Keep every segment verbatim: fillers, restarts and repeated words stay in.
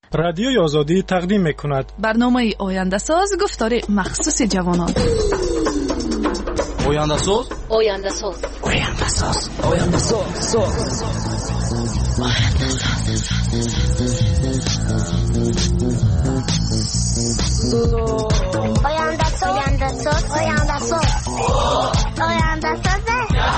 رادیوی آزادی تقدیم می‌کند برنامه آینده ساز گفتار مخصوص جوانان. آینده ساز آینده ساز آینده ساز آینده ساز آینده ساز آینده ساز آینده ساز آینده ساز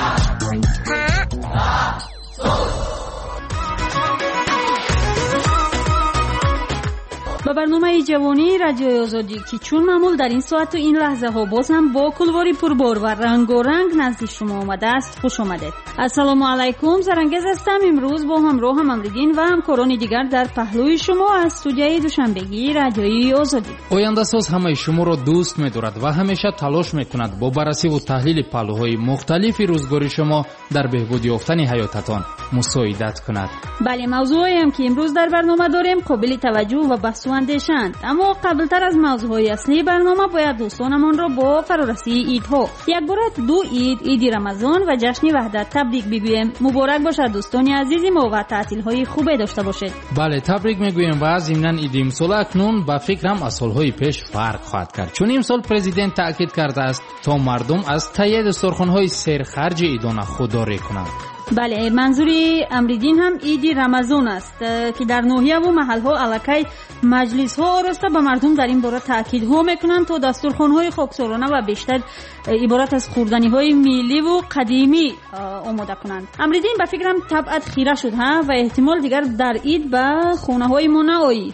با برنامه جوانی رادیوی آزادی که چون معمول در این ساعت و این لحظه ها باز هم با کلواری پربار و رنگ و رنگ نزد شما آمده است. خوش آمدید. السلام علیکم. زرنگز هستم. امروز با همراه هم امریدین و همکاران دیگر در پهلوی شما از استودیوی دوشنبگی رادیوی آزادی. آینده ساز همه شما را دوست می‌دارد و همیشه تلاش می‌کند با بررسی و تحلیل پهلوهای مختلف روزگاری شما در بهبود یافتن حیاتتان مساعدت کند. بله، موضوعی هم که امروز در برنامه داریم قابل توجه و بحث و اندیشه‌اند. اما قبلتر از موضوعهای اصلی برنامه باید دوستانمان را با فرارسی عیدها یک بار دو عید، عید رمضان و جشن وحدت تبریک بگوییم. مبارک باشد دوستان عزیز ما و تعطیل‌های خوب داشته باشید. بله، تبریک میگوییم و ضمناً عید امسال اکنون با فکرم از سال‌های پیش فرق خواهد کرد، چون امسال پرزیدنت تاکید کرده است تا مردم از تهیه دسترخوان‌های سرخرج عیدانه خودداری کنند. بله، منظوری امریدین هم عید رمضان است که در ناحیه و محل‌ها الکی مجلس‌ها آراسته به مردم در این باره تاکیدها میکنند تا دسترخوان‌های خاکسارانه و بیشتر عبارت از خوردنی‌های ملی و قدیمی آماده کنند. امریدین به فکرم طبعا خیره شد ها و احتمال دیگر در عید به خانه‌های ما نآیید.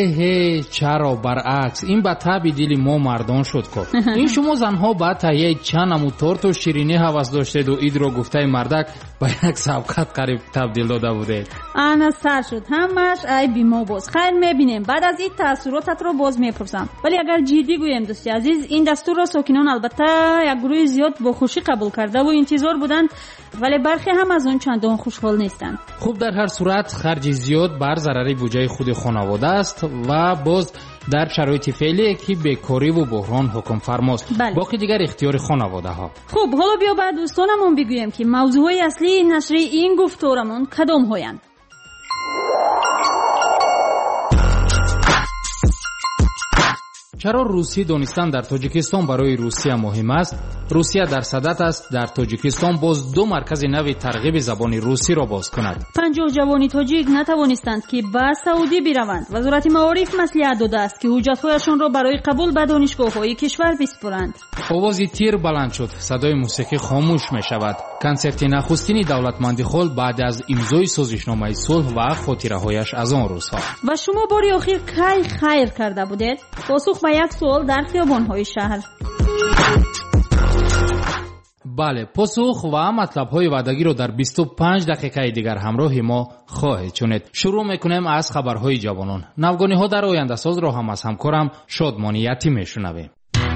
اه چرا برعکس این به طبع دل ما مردان شد که این شما زنها با تهیه چند نمو تورت و شیرینی هوس داشتید و عید رو گفته مردک به یک سبقت قریب تبدیل داده بودید. انا سر شد همش ای بی ما باز. خیر میبینیم بعد از این تاثیراتت رو باز میپرسم، ولی اگر جدی گویم دوستی عزیز این دستور را ساکنان البته یک گروه زیاد با خوشی قبول کرده و انتظار بودند، ولی برخی هم از اون چندان خوشحال نیستند. خوب، در هر صورت خرج زیاد بر ضرر بودجه خود خانواده است و باز در شرایط فعلی که بیکاری و بحران حکم فرماست. بله. باقی دیگر اختیار خانواده ها. خوب، حالا بیا بعد دوستانمون بگویم که موضوعی اصلی نشر این گفتارمون کدام هایند. چرا روسیه دانستن در تاجیکستان برای روسیه مهم است؟ روسیه در صدد است در تاجیکستان باز دو مرکز نوی ترغیب زبان روسی را باز کند. پنجاه جوانی تاجیک نتوانستند که به سعودی بروند. وزارت معارف مصلحت داده است که حجت‌هایشان را برای قبول به دانشگاه‌های کشور بسپارند. آوازی تیر بلند شد، صدای موسیقی خاموش می شود. کنسرت نخستین دولتمندی خل بعد از امضای سازشنامه صلح و خاطره‌هایش از آن روزها. و شما باری آخر کی خیر کرده بودید؟ پاسخ به یک سوال در خیابان‌های شهر. بله، پاسخ و مطلب‌های وعدگی رو در بیست و پنج دقیقه دیگر همراه ما خواهید شنید. شروع می‌کنیم از خبرهای جوانان. نوگانی‌ها در آینده ساز را هم از همکارم شادمانی یتی می‌شنویم.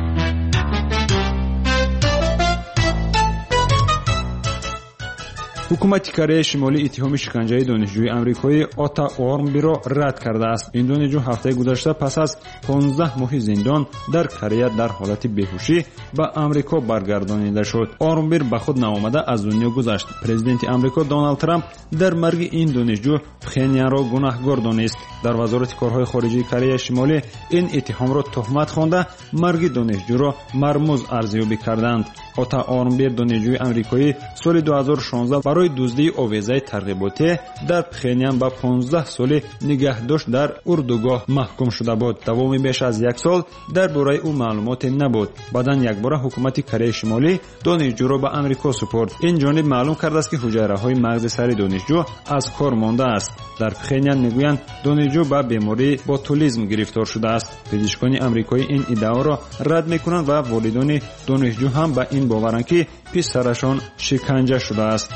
حکومت کره شمالی اتهام شکنجه دانشجوی آمریکایی آتا اورنبی را رد کرده است. این دانشجو هفته گذشته پس از پانزده ماه زندان در کره در حالت بیهوشی به آمریکا برگردانیده شد. اورنبی به خود ناآمده از دنیا گذشت. پرزیدنت آمریکا دونالد ترامپ در مرگ این دانشجو پخنیان را گناهکار دانست. در وزارت کارهای خارجه کره شمالی این اتهام را تهمت خوانده مرگ دانشجو را مرموز ارزیابی کردند. آتا اورنبی دانشجوی آمریکایی سال دو هزار و شانزده برای دزدی آویزه ترغیباتی در پخنیان به پانزده سال نگهداشت در اردوگاه محکوم شده بود. دوام بیش از یک سال درباره او معلومات نبود. بعداً یک بار حکومت کره شمالی دانشجو را به آمریکا سپرد. این جانب معلوم کرده است که حجره‌های مغز سر دانشجو از کار مانده است. در پخنیان میگویند دانشجو به بیماری بوتولیسم گرفتار شده است. پزشکان آمریکایی این ادعا را رد میکنند و والدان دانشجو هم به این باورند که پسرشان شکنجه شده است.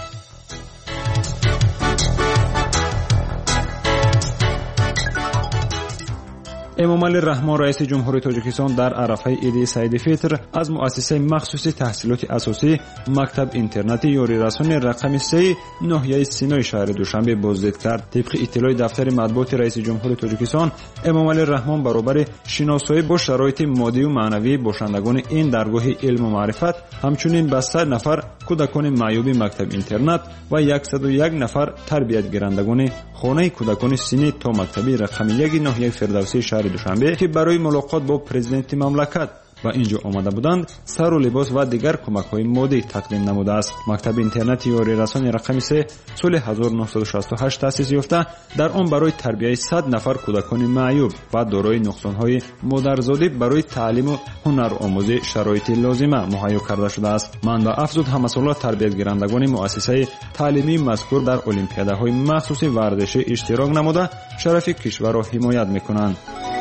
امامعلی رحمان رئیس جمهوری تاجیکستان در عرفه عید سعید فطر از مؤسسه مخصوص تحصیلات اساسی مکتب اینترنتی یاری رسانی رقم سه ناحیه سینای شهر دوشنبه بازدید کرد. طبق اطلاع دفتر مطبوعات رئیس جمهوری تاجیکستان، امامعلی رحمان برابر شناسایی با شرایط مادی و معنوی باشندگان این درگاه علم و معرفت، همچنین به صد نفر کودکان معیوب مکتب اینترنت و صد و یک نفر تربیت گیرندگان خانه کودکان سینی تا مکتبی رقم یک ناحیه فردوسی شهر دوشنبه که برای ملاقات با پرزیدنت مملکت و اینجا آمده بودند، سر و لباس و دیگر کمک‌های مادی تقدیم نموده است. مکتب اینترنت یاری رسانی رقم سه سال هزار و نهصد و شصت و هشت تأسیس یافته، در آن برای تربیت صد نفر کودکان معیوب و دارای نقصان‌های مادرزادی برای تعلیم و هنر آموزی شرایط لازمه مهیا کرده شده است. منبع افزود همساله تربیت گیرندگان مؤسسه تعلیمی مذکور در المپیادهای مخصوص ورزشی اشتراک نموده شرف کشور را حمایت می‌کنند.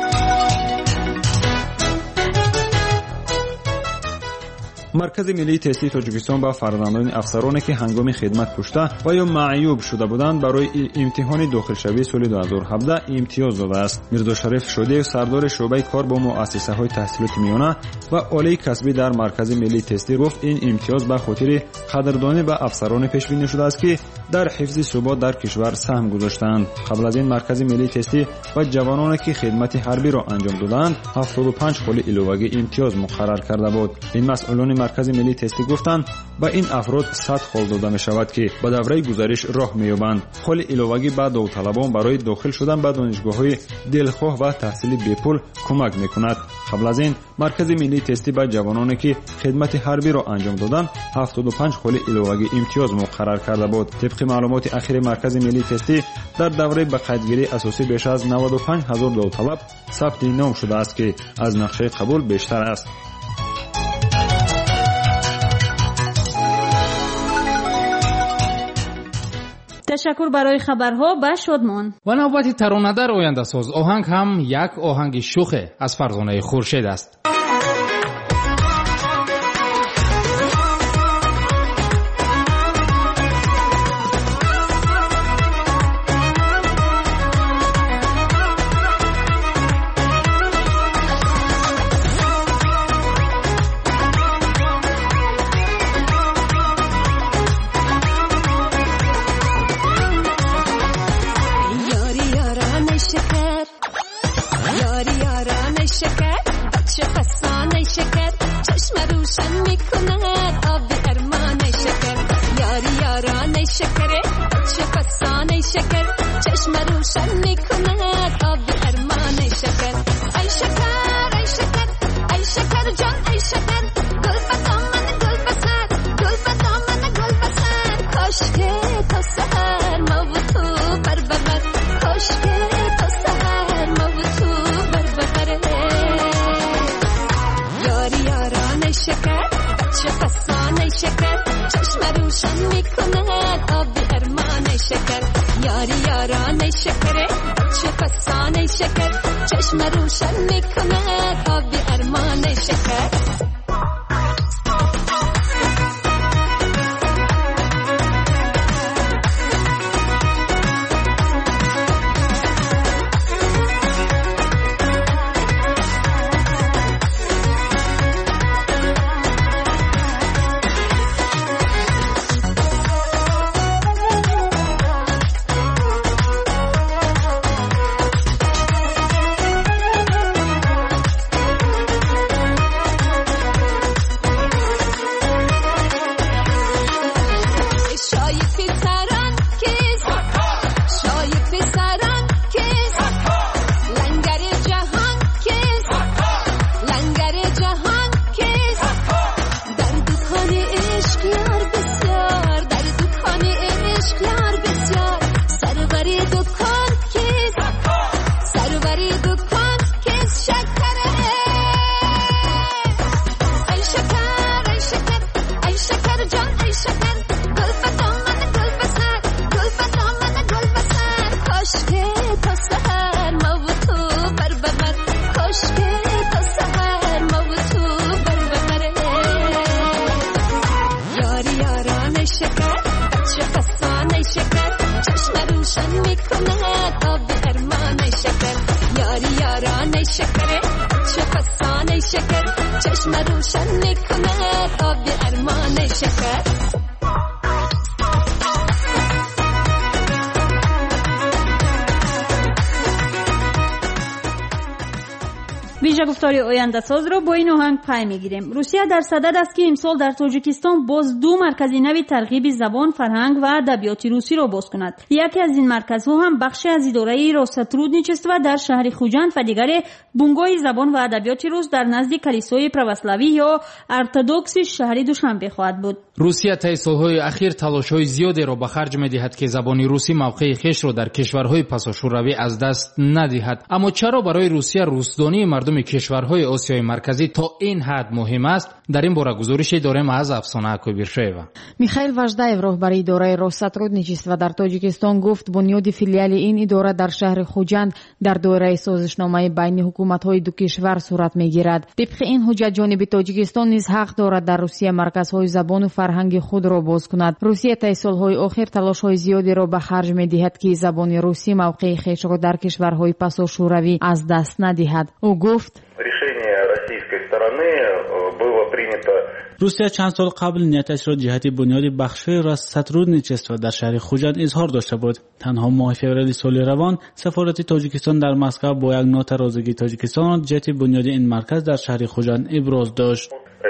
مرکز ملی تستی تاجیکستان با فرزندان افسرانی که هنگام خدمت کشته و یا معیوب شده بودند برای امتحان داخلشوی سال دو هزار و هفده امتیاز داده است. میرزا شریف شودی، سردار شعبه کار با مؤسسه های تحصیلات میانه و عالی کسبی در مرکز ملی تستی گفت این امتیاز به خاطر قدردانی به افسران پیش بینی شده است که در حفظ ثبات در کشور سهم گذاشتند. قبل از این مرکز ملی تستی و جوانانی که خدمت حربی را انجام دادند هفتاد و پنج خال علاوه امتیاز مقرر کرده بود. این مسئولان مرکز ملی تستی گفتند با این افراد صد خال داده می شود که به دوره گزارش راه می یابند. خال علاوه به داوطلبان برای داخل شدن به دانشگاه های دلخواه و تحصیل بی پول کمک می کند. قبل از این مرکز ملی تستی به جوانانی که خدمت حربی را انجام دادند هفتاد و پنج خال علاوه امتیاز مقرر کرده بود. طبق معلومات اخیر مرکز ملی تستی در دوره به قیدگیری اساسی بیش از نود و پنج هزار داوطلب ثبت نام شده است که از نقشه قبول بیشتر است. تشکر برای خبرها به شادمان. و نوبت ترانه در آینده ساز آهنگ هم یک آهنگ شوخه از فرزانه خورشید است. شکر چشم روشن میکند آب ارمان شکر یاری یاران شکره چه فسانه شکر چشم روشن میکنه آب ارمان شکر ویژه گفتاری آینده ساز را با این آهنگ پی میگیریم. روسیه در صدد است که امسال در تاجیکستان باز دو مرکز نوی ترغیب زبان، فرهنگ و ادبیات روسی را باز کند. یکی از این مرکزها هم بخشی از اداره راسترودنیچستو در شهر خوجند و دیگری بنگاه زبان و ادبیات روس در نزد کلیسای پروسلاوی یا ارتدوکس شهر دوشنبه خواهد بود. روسیه طی سالهای اخیر تلاش‌های زیادی را به خرج می‌دهد که زبان روسی موقع خویش را در کشورهای پساشوروی از دست ندهد. اما چرا برای روسیه روسدانی مردم کشورهای آسیای مرکزی تا این حد مهم است؟ در این باره گزارشی داریم از افسانه اکوبیرشیوا. میخائیل واژداєв راهبر اداره راسترودنیچیство در تاجیکستان گفت بنیاد فیلیال این اداره در شهر خوجند در دوره سازشنامه بین حکومت‌های دو کشور صورت می‌گیرد. طبق این حجت جانب تاجیکستان نیز حق دارد در روسیه مرکزهای زبان و فرهنگ خود را باز کند. روسیه طی سال‌های اخیر تلاش‌های زیادی را به خرج می‌دهد که زبان روسی موقع خویش را در کشورهای پساشوروی از دست ندهد. او گفت روسیه چند سال قبل نیتش را جهت بنیاد بخش‌های راسترودنیچستو در شهر خوجند اظهار داشته بود. تنها ماه فوریه سال روان سفارت تاجیکستان در مسکو با یک نوت رازگی تاجیکستان جهت بنیاد این مرکز در شهر خوجند ابراز داشت.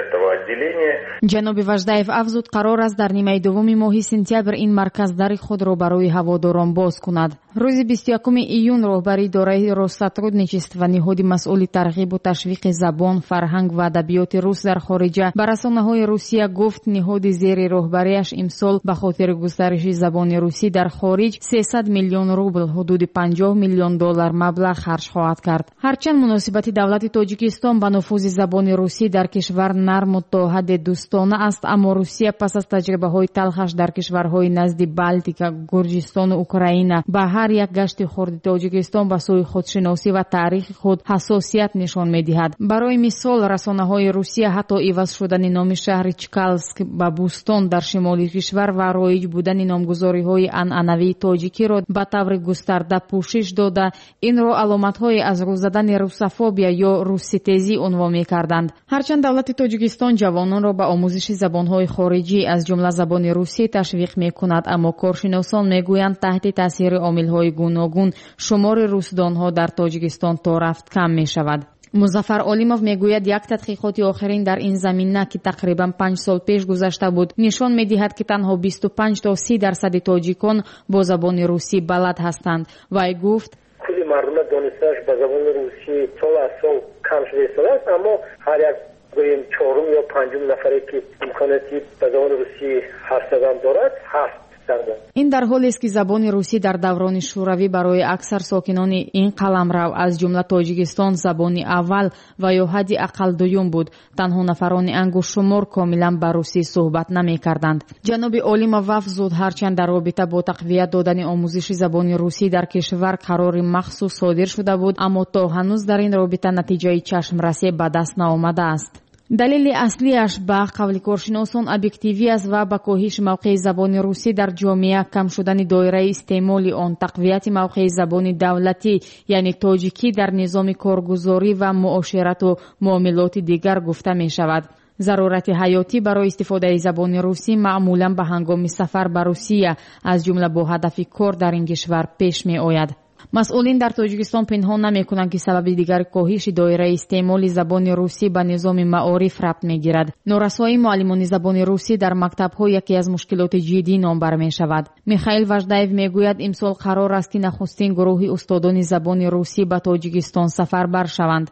جناب واژداєв افزود قرار است در نیمه دوم ماه سپتامبر این مرکز در خود را برای هواداران باز کند. روز بیست و یکم ایون راهبر اداره راسترودنیچیstvo و نهاد مسئول ترغیب و تشویق زبان، فرهنگ و ادبیات روس در خارج به رسانه‌های روسیه گفت نهاد زیر راهبریش امسال به خاطر گسترش زبان روسی در خارج سیصد میلیون روبل حدود پنجاه میلیون دلار مبلغ خرج خواهد کرد. هرچند مناسبت دولت تاجیکستان به نفوذ زبان روسی در کشور نرم و تا حد دوستانه است، اما روسیه پس از تجربه‌های تلخش در کشورهای نزد بالتیک، گرجستان و اوکراین به هر یک گشت خرد تاجیکستان به سوی خودشناسی و تاریخ خود حساسیت نشان می‌دهد. برای مثال رسانه‌های روسیه حتی عوض شدن نام شهر چکالسک به بوستون در شمال کشور و رایج بودن نامگذاری‌های عنعنوی تاجیکی را به طور گسترده پوشش داده این را علامت‌های از رو زدن روسافوبیا یا روسیتزی عنوان می‌کردند. هرچند دولت تاجیکستان جوانان را به آموزش زبان‌های خارجی از جمله زبان روسی تشویق می‌کند، اما کارشناسان می‌گویند تحت تاثیر عامل‌های گوناگون شمار روسدان‌ها در تاجیکستان تا رفت کم می‌شود. مظفر علیموف میگوید یک تحقیقات آخرین در این زمینه که تقریبا پنج سال پیش گذشته بود نشان می‌دهد که تنها بیست و پنج تا سی درصد تاجیکان با زبان روسی بلد هستند. وی گفت کلی مردم دانشش به زبان روسی سال از سال کم شده است، اما هر یک گویم چهارم یا پنجم نفری که امکاناتی به زبان روسی حرف زدن دارد هست. این در حالی است که زبان روسی در دوران شوروی برای اکثر ساکنان این قلمرو از جمله تاجیکستان زبان اول و یا حد اقل دوم بود. تنها نفران انگشت شمار کاملا به روسی صحبت نمی‌کردند. جناب علیموف افزود هرچند در رابطه با تقویت دادن آموزش زبان روسی در کشور قرار مخصوص صادر شده بود، اما تا هنوز در این رابطه نتیجه چشمرسی به دست نآمده است. دلیل اصلیش به قول کارشناسان ابجکتیوی است و به کاهش موقع زبان روسی در جامعه، کم شدن دایره استعمال آن، تقویت موقع زبان دولتی یعنی تاجیکی در نظام کارگزاری و معاشرت و معاملات دیگر گفته می شود. ضرورت حیاتی برای استفاده زبان روسی معمولا به هنگام سفر به روسیه از جمله با هدف کار در این کشور پیش می آید. مسئولین در تاجیکستان پنهان نمی‌کنند که سبب دیگر کاهش دایره استعمال زبان روسی به نظام معارف ربط می‌گیرد. نارسایی معلمان زبان روسی در مکتب‌ها یکی از مشکلات جدی نامبر می‌شود. میخائیل واژداєв میگوید امسال قرار است که نخستین گروه استادان زبان روسی به تاجیکستان سفر بر شوند.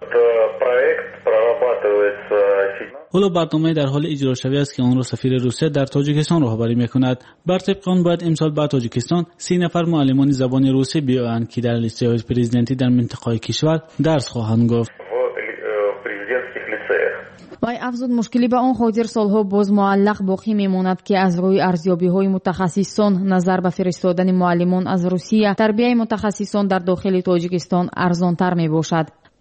حالا برنامه در حال اجرا شوی است که آن را سفیر روسیه در تاجیکستان راهبری می‌کند. بر طبق آن باید امسال به تاجیکستان سی نفر معلمان زبان روسی بیایند که در لیسه‌های پرزیدنتی در منطقه کشور درس خواهند گفت. وی افزود مشکلی به آن خاطر سالها باز معلق باقی میماند که از روی ارزیابی‌های متخصصان نظر به فرستادن معلمان از روسیه تربیت متخصصان در داخل تاجیکستان ارزان‌تر میباشد.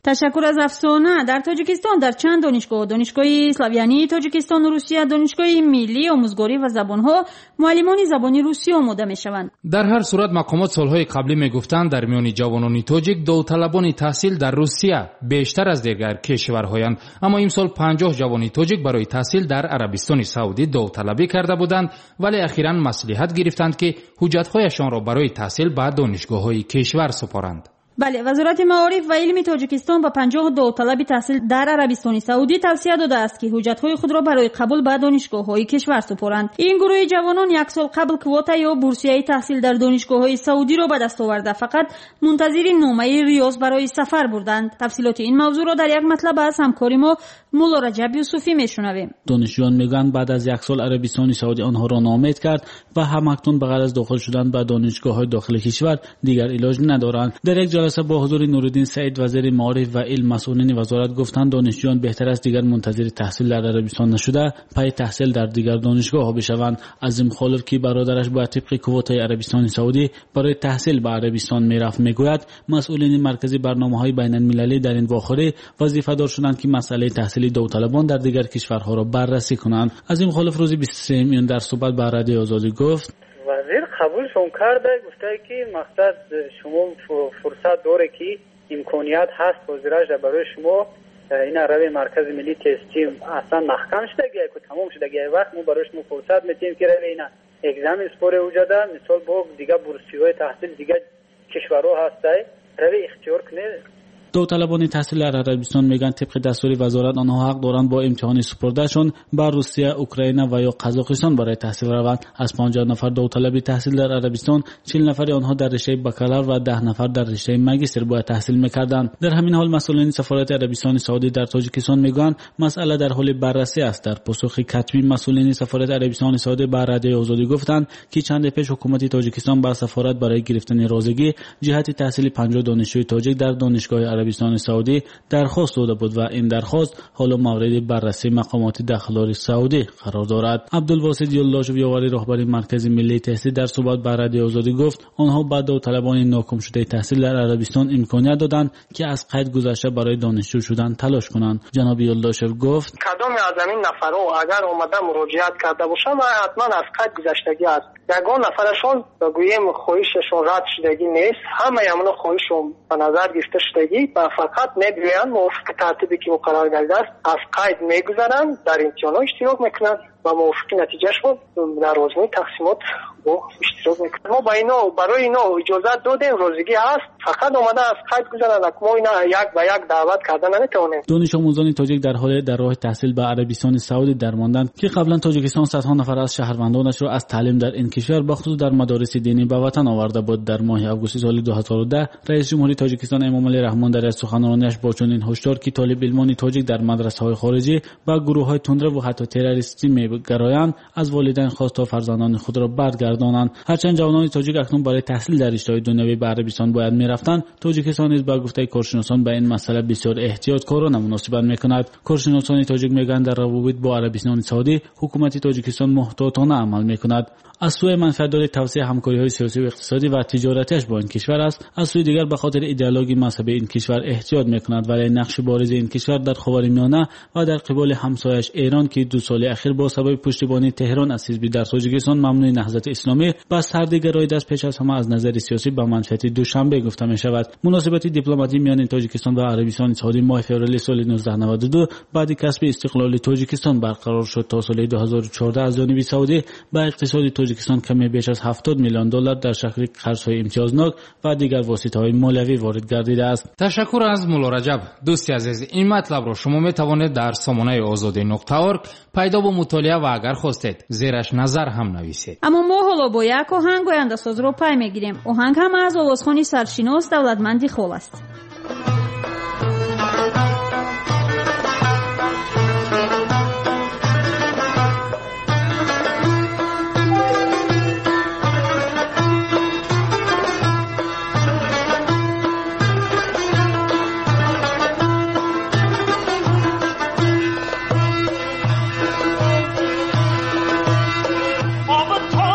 تشکر از افسانه. در تاجیکستان در چند دانشگاه، دانشگاه اسلاویانی تاجیکستان و روسیه، دانشگاه ملی آموزگاری و زبانها، معلمان زبان روسی آموزه میشوند. در هر صورت مقامات سالهای قبلی میگفتند در میان جوانان تاجیک داوطلبان تحصیل در روسیه بیشتر از دیگر کشورهایند، اما امسال پنجاه جوان تاجیک برای تحصیل در عربستان سعودی داوطلبی کرده بودند، ولی اخیراً مصلحت گرفتند که حجت‌هایشان را برای تحصیل به دانشگاه‌های کشور سپارند. بله، وزارت معارف و علم تاجیکستان به پنجاه داوطلب تحصیل در عربستان سعودی توصیه داده است که حجت‌های خود را برای قبول به دانشگاه‌های کشور سپارند. این گروه جوانان یک سال قبل کواتا یا بورسیه تحصیل در دانشگاه‌های سعودی را به دست آورده، فقط منتظر نامه ریاض برای سفر بردند. تفصیلات این موضوع را در یک مطلب از همکار ما مولا رجب یوسفی میشنویم. دانشجویان میگویند بعد از یک سال عربستان سعودی آنها را نامید کرد و همکنون به غرض داخل شدن به دانشگاه‌های داخل کشور دیگر علاج ندارند. در یک جلسه با حضور نورالدین سعید وزیر معارف و علم مسئولین وزارت گفتند دانشجویان بهتر است دیگر منتظر تحصیل در عربستان نشده پای تحصیل در دیگر دانشگاه‌ها بشوند. عظیم خالف که برادرش با طبق کوتای عربستان سعودی برای تحصیل به عربستان میرفت میگوید مسئولین مرکزی برنامه‌های بین‌المللی در این واخوری وظیفه‌دار شدند که مسئله تحصیل داوطلبان در دیگر کشورها را بررسی کنند. عظیم خالف روز بیست و سه میلیون در صحبت با رادیو آزادی گفت وزیر قبولشون کرده، گفته که مقصد شما فرصت داره که امکانیت هست وزیرش برای شما این عربی مرکز ملی تستی اصلا محکم شده گیه که تمام شده گیه وقت ما برای شما فرصت میتیم که روی این اگزامی سپاره وجوده مثال با دیگه بورسیهای تحصیل دیگه کشورها هسته روی اختیار کنه. داوطلبان تحصیل در عربستان میگن طبق دستور وزارت آنها حق دارند با امتحان سپردهشون به روسیه، اوکراین و یا قزاقستان برای تحصیل روند. از پنجاه نفر داوطلب تحصیل در عربستان چهل نفر آنها در رشته بکالور و ده نفر در رشته ماجستر باید تحصیل میکردند. در همین حال مسئولین سفارت عربستان سعودی در تاجیکستان میگن مسئله در حال بررسی است. در پاسخ کتبی مسئولین سفارت عربستان سعودی به رادیو آزادی گفتند که چند پیش حکومت تاجیکستان با سفارت برای گرفتن رازگی جهت تحصیل پنجاه دانشجوی تاجیک در دانشگاه عربستان سعودی درخواست داده بود و این درخواست حالا مورد بررسی مقامات داخلی سعودی قرار دارد. عبدالواسط یالله‌شو یاوری رهبر مرکز ملی تحصیل در صحبت با رادیو آزادی گفت آنها بعد داوطلبان ناکام شده تحصیل در عربستان امکانیت دادند که از قید گذشته برای دانشجو شدن تلاش کنند. جناب یالله‌شو گفت کدام از این نفرها اگر اومده مراجعت کرده باشند حتما از قید گذشتگی است. یگان نفرشون بگوییم خواهششون رد شدگی نیست، همه همون خواهششون به نظر گرفته شدگی و فقط میگویند موافق ترتیبی که مقرر گردیده است از قید میگذرند، در امتحانات اشتراک میکنند و موافق نتیجهشون در آزمون تقسیمات با اشتراک میکنند. ما با اینا برای اینا اجازه دادیم، روزگی هست، فقط اومده از قید گذرند. ما اینا یک به یک دعوت کردن نمیتونیم. دانش آموزان تاجیک در حال در راه تحصیل به عربستان سعودی درماندند که قبلا تاجیکستان صدها نفر از شهروندانش را از تعلیم در این کشور بخصوص در مدارس دینی به وطن آورده بود. در ماه آگوست سال دو هزار و ده رئیس جمهوری تاجیکستان امامعلی رحمان در سخنرانیش با چنین هشدار که طالب علمان تاجیک در مدرسه‌های خارجی و گروه‌های تندرو و حتی تروریستی می‌گرایند از والدین خواست تا فرزندان خود را برگردانند. هرچند جوانان تاجیک اکنون برای تحصیل در رشته‌های دنیوی به عربستان باید می‌رفتند، تاجیکستان نیز با گفته کارشناسان به این مسئله بسیار احتیاطکارانه مناسبت می‌کند. کارشناسان تاجیک می‌گویند در روابط با عربستان سعودی حکومت تاجیکستان محتاطانه عمل می‌کند. از سوی منفعت‌دار توسعه همکاری‌های سیاسی و اقتصادی و تجارتیش با این کشور است، از سوی دیگر به خاطر ایدئولوژی مذهبی این کشور احتیاط می‌کند. ولی نقش بارز این کشور در خاورمیانه و در قبال همسایه‌اش ایران که دو سال اخیر با سبب پشتیبانی تهران از حزب در تاجیکستان ممنوع نهضت اسلامی با سردگرایی دست پیش از همه از نظر سیاسی به منفعت دوشنبه گفته می‌شود. مناسبت دیپلماتی میان تاجیکستان و عربستان سعودی ماه فوریه سال نوزده نود و دو بعد کسب استقلال تاجیکستان برقرار شد. تا سال دو هزار و چهارده از جانب سعودی با اقتصاد تاجیکستان کمی بیش از هفتاد میلیون دلار در شکل قرض‌های امتیازناک و دیگر واسطه‌های مالیوی وارد گردیده است. تشکر از مولا رجب. دوستی عزیز، این مطلب را شما می توانید در سامانه آزادی نقطه اورگ پیدا و مطالعه و اگر خواستید زیرش نظر هم نویسید. اما ما حالا با یک آهنگ آینده‌ساز رو پی میگیریم. آهنگ هم از آوازخوانی سرشناس دولتمندی خال است.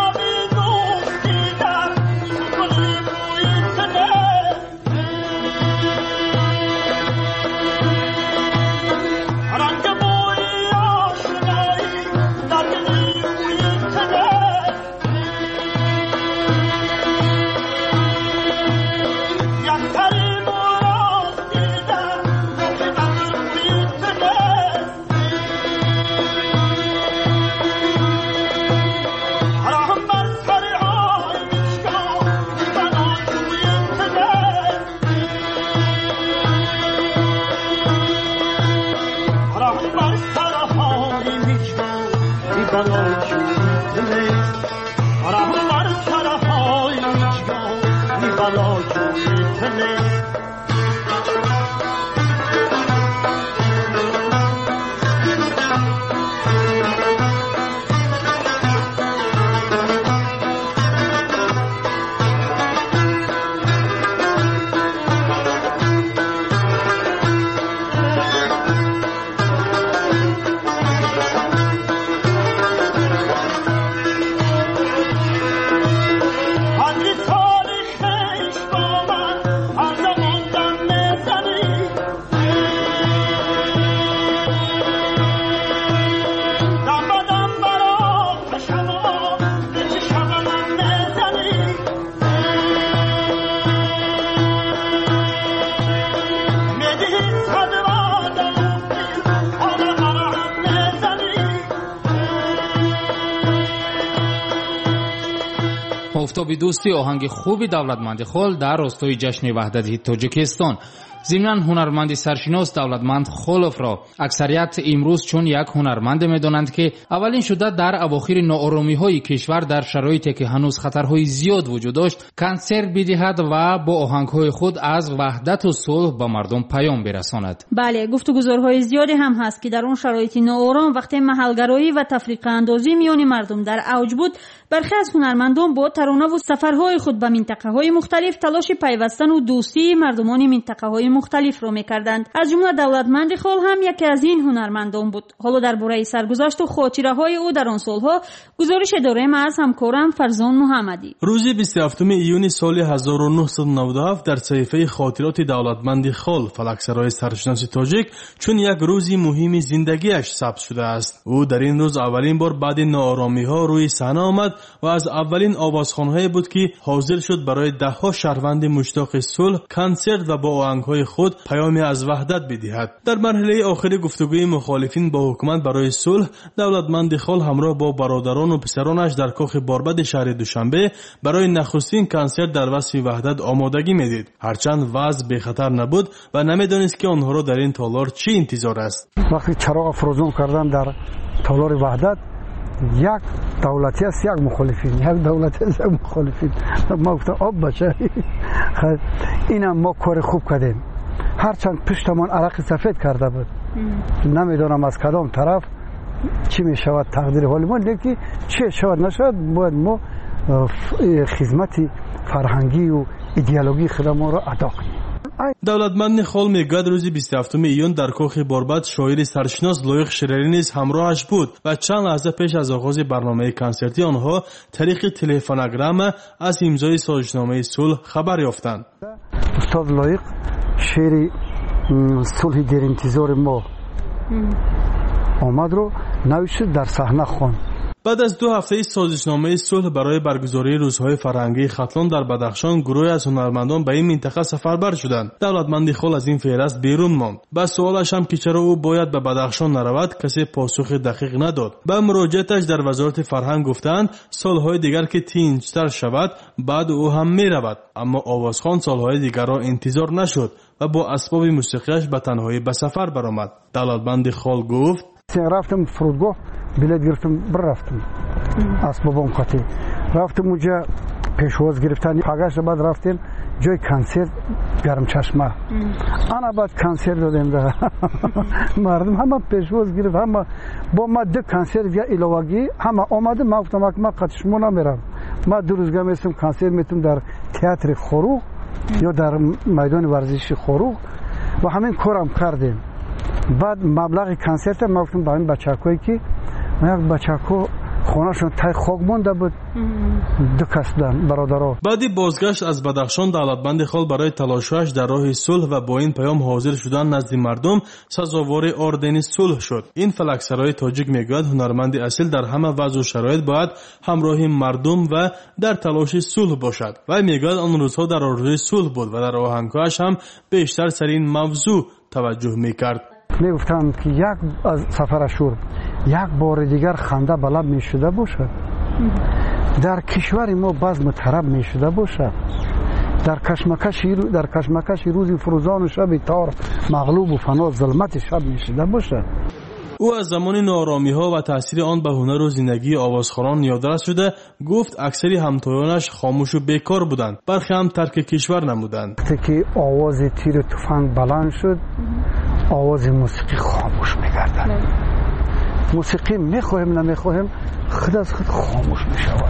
Thank you. آفتابی دوستی آهنگ خوبی دولتمند خل در راستای جشن وحدت تاجیکستان. ضمناً هنرمند سرشناس دولتمند خلوف را اکثریت امروز چون یک هنرمند می‌دانند که اولین شده در اواخر ناآرامی‌های کشور در شرایطی که هنوز خطرهای زیاد وجود داشت کنسرت بدهد و با آهنگ‌های خود از وحدت و صلح به مردم پیام برساند. بله، گفتگوهای زیادی هم هست که در اون شرایط ناآرام وقتی محلگرایی و تفریقه اندازی میان مردم در اوج بود، برخی از هنرمندان با ترانه و سفرهای خود به منطقه‌های مختلف تلاش پیوستن و دوستی مردمان منطقه‌های مختلف رو می‌کردند. از جمله دولتمند خل هم یکی از این هنرمندان بود. حالا درباره سرگذشت و خاطره‌های او در آن سال‌ها گزارش داریم از همکارم فرزان محمدی. روز بیست و هفتم ایون سال هزار و نهصد و نود و هفت در صحیفه خاطرات دولتمند خل فلکسرای سرشناس تاجیک چون یک روزی مهم زندگیش ثبت شده است. او در این روز اولین بار بعد ناآرامی‌ها روی صحنه آمد و از اولین آوازخوان‌هایی بود که حاضر شد برای ده‌ها شهروند مشتاق صلح کنسرت و با آهنگ‌های خود پیامی از وحدت بدهد. در مرحله آخر گفتگوی مخالفین با حکومت برای صلح، دولتمند خل همراه با برادران و پسرانش در کاخ باربد شهر دوشنبه برای نخستین کنسرت در وصف وحدت آمادگی میدید. هرچند وضع به خطر نبود و نمیدانست که آنها را در این تالار چی انتظار است. وقتی چراغ افروزان کردن در تالار وحدت، یک دولتی است یک مخالفین، یک دولتی است یک مخالفین. ما گفتم آب بچه خب اینم ما کار خوب کردیم. هرچند پشتمان عرق سفید کرده بود، نمیدونم از کدام طرف چی می شود تقدیر حال ما، لیکن چی شود نشود باید ما خدمت فرهنگی و ایدئولوژی خودمان را ادا کنیم. دولتمند خل میگوید روز بیست و هفتم ایون در کاخ باربد شاعر سرشناس لایق شریری نیز همراهش بود و چند لحظه پیش از آغاز برنامه کنسرتی آنها طریق تلفنگرام از امضای سازشنامه صلح خبر یافتند. استاد لایق شعر صلح در انتظار ما آمد رو نوشت در صحنه خواند. بعد از دو هفته سازشنامه صلح برای برگزاری روزهای فرهنگی ختلان در بدخشان، گروهی از هنرمندان به این منطقه سفربر شدند. دولتمند خل از این فهرست بیرون ماند. با سوالش هم که چرا او باید به بدخشان نرود کسی پاسخ دقیق نداد. با مراجعتش در وزارت فرهنگ گفتند سالهای دیگر که تینجتر شود بعد او هم می رود. اما آوازخوان سالهای دیگر را انتظار نشد و با اسباب موسیقیش به تنهایی به سفر برآمد. دولتمند خل گفت رفتم فرودگاه بلیط گرفتم بر رفتم اسبابم قطعی رفتم اونجا پیشواز گرفتن پاگاش بعد رفتیم جای کنسرت گرم چشمه انا بعد کنسرت دادیم ده مردم همه پیشواز گرفت همه با ما دو کنسرت یا ایلواگی همه آمده ما گفتم ما قطع شما نمیرم ما دو روزگاه میستم کنسرت میتونم در تئاتر خروغ یا در میدان ورزشی خروغ و همین کارم کردیم. بعد مبلغ کنسرت ما گفتم با این بچه‌هایی که ما یک بچه‌ها خونه‌شون تای خاک مونده بود دو کس دن برادرها. بعدی بازگشت از بدخشان دولتمند خل برای تلاشش در راه صلح و با این پیام حاضر شدن نزد مردم سزاوار اردن صلح شد. این فلکسرای تاجیک میگوید هنرمند اصیل در همه وضع و شرایط باید همراه مردم و در تلاش صلح باشد. و میگوید آن روزها در آرزوی صلح بود و در آهنگهایش هم بیشتر سر این موضوع توجه میکرد. می گفتم که یک از سفر شور یک بار دیگر خنده بلند می شده باشد، در کشور ما بزم طرب می شده باشد، در کشمکش در کشمکش روزی فروزان و شب تار مغلوب و فنا ظلمت شب می شده باشد. او از زمان ناآرامی ها و تاثیر آن به هنر و زندگی آوازخوانان یادداشت شده گفت اکثری همتایانش خاموش و بیکار بودند، برخی هم ترک کشور نمودند. وقتی که آواز تیر تفنگ بلند شد آواز موسیقی خاموش میگردد. موسیقی میخواهیم نمیخواهیم خود از خود خاموش میشود،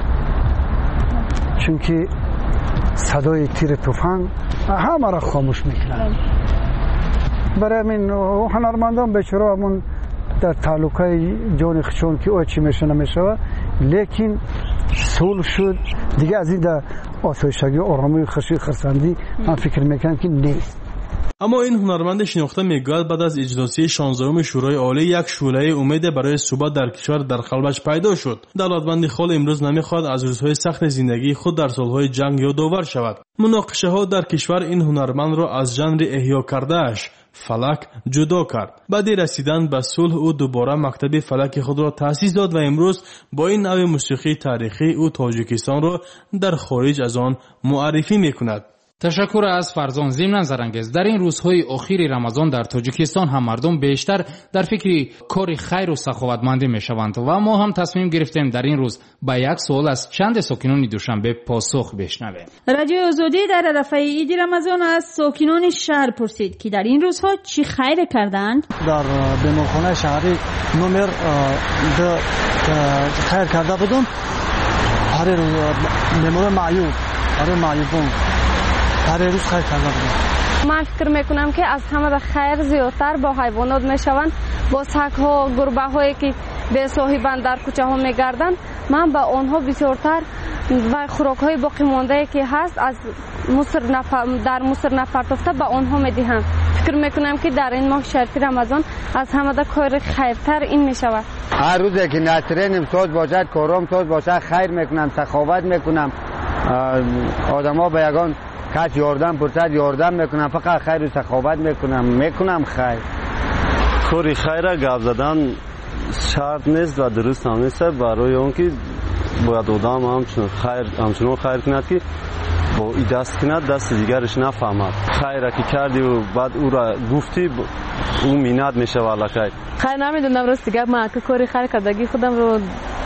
چون که صدای تیر تفنگ همه را خاموش میکنند. برای من هنرمندان بیچاره همون در تعلقای جان خشون که او چی میشه نمیشه، لیکن صلح شد دیگه. از این در آسایشگی آرامی خشی خرسندی من فکر میکنم که نیست. اما این هنرمند شناخته میگوید بعد از اجلاسی شانزدهم شورای عالی یک شعله امید برای ثبات در کشور در قلبش پیدا شد. دولتمند خال امروز نمیخواد از روزهای سخت زندگی خود در سالهای جنگ یادآور شود. مناقشه ها در کشور این هنرمند را از ژانر احیا کرده‌اش فلک جدا کرد. بعد رسیدن به صلح او دوباره مکتب فلک خود را تأسیس داد و امروز با این نوع موسیقی تاریخی او تاجیکستان را در خارج از آن معرفی میکند. تشکر از فرزان. ضمن نظرانگیز در این روزهای اخیر رمضان در تاجیکستان هم مردم بیشتر در فکر کار خیر و سخاوتمندی میشوند و ما هم تصمیم گرفتیم در این روز با یک سوال از چند ساکنان دوشنبه پاسخ بشنویم. رادیو آزادی در عرفه عید رمضان از ساکنان شهر پرسید که در این روزها چی خیر کردند. در بیمارخانه شهری نمر دو خیر کرده بودم برای بیمار معیوب برای معیوبون هر روز خیر کرده بودم. من فکر میکنم که از همه خیر زیادتر با حیوانات میشوند، با سگ‌ها، گربه‌هایی که به صاحبان در کوچه ها میگردند. من با آنها بسیارتر و خوراک‌های باقی مانده که هست از مصر نفر در مصر نفرتافته با آنها میدهم. فکر میکنم که در این ماه شریف رمضان از همه کار خیرتر این میشود. هر روزی که نترینم سوز باشد، کارم سوز باشد، خیر میکنم، سخاوت میکنم. آدم‌ها به یگان کس یاردم پرسد یاردم میکنم، فقط خیر و سخاوت میکنم میکنم خیر. کاری خیره گپ زدن شرط نیست و درست هم نیست، برای اون که باید آدم همچنان خیر همچنان خیر کند که با این دست کند دست دیگرش نفهمد. خیره که کردی و بعد او را گفتی او مینت میشه ولکه خیر نمیدونم راست دیگه. من که کاری خیر کردگی خودم رو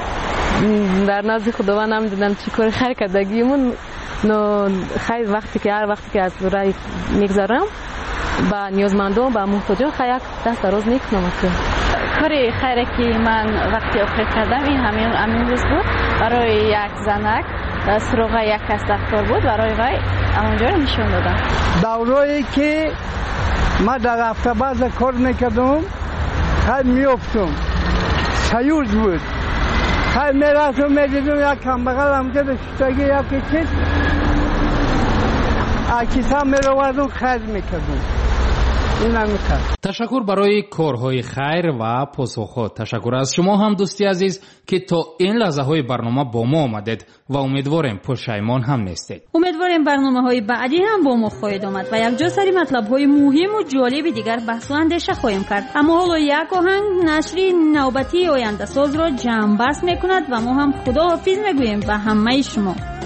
در نزد خداوند نمیدونم چی کاری خیر کردگیمون نو خیر وقتی که هر وقتی که از رای میگذارم با نیازمندان با محتاجان خیر دست دراز میکنم. کاری خیره که من وقتی آخر کردم این همین همین روز بود. برای یک زنک سراغ یک کس دختر بود، برای وی اونجا رو نشون دادم. دورایی که من در هفته بعد کار میکردم خیر میافتم سیوز بود، خیر میرفتم میدیدم یک کم بغل همجا داشتگی یکی چیز اکیسا میروردم خیر میکردم. تشکر برای کارهای خیر و پاسخات. تشکر از شما هم دوستی عزیز که تا این لحظه های برنامه با ما آمدید و امیدواریم پشیمان هم نیستید. امیدواریم برنامه های بعدی هم با ما خواهید آمد و یک جا سری مطلب های مهم و جالب دیگر بحث و اندیشه خواهیم کرد. اما حالا یک آهنگ نشری نوبتی آینده ساز را جمع بست میکند و ما هم خداحافظ میگوییم به همه شما.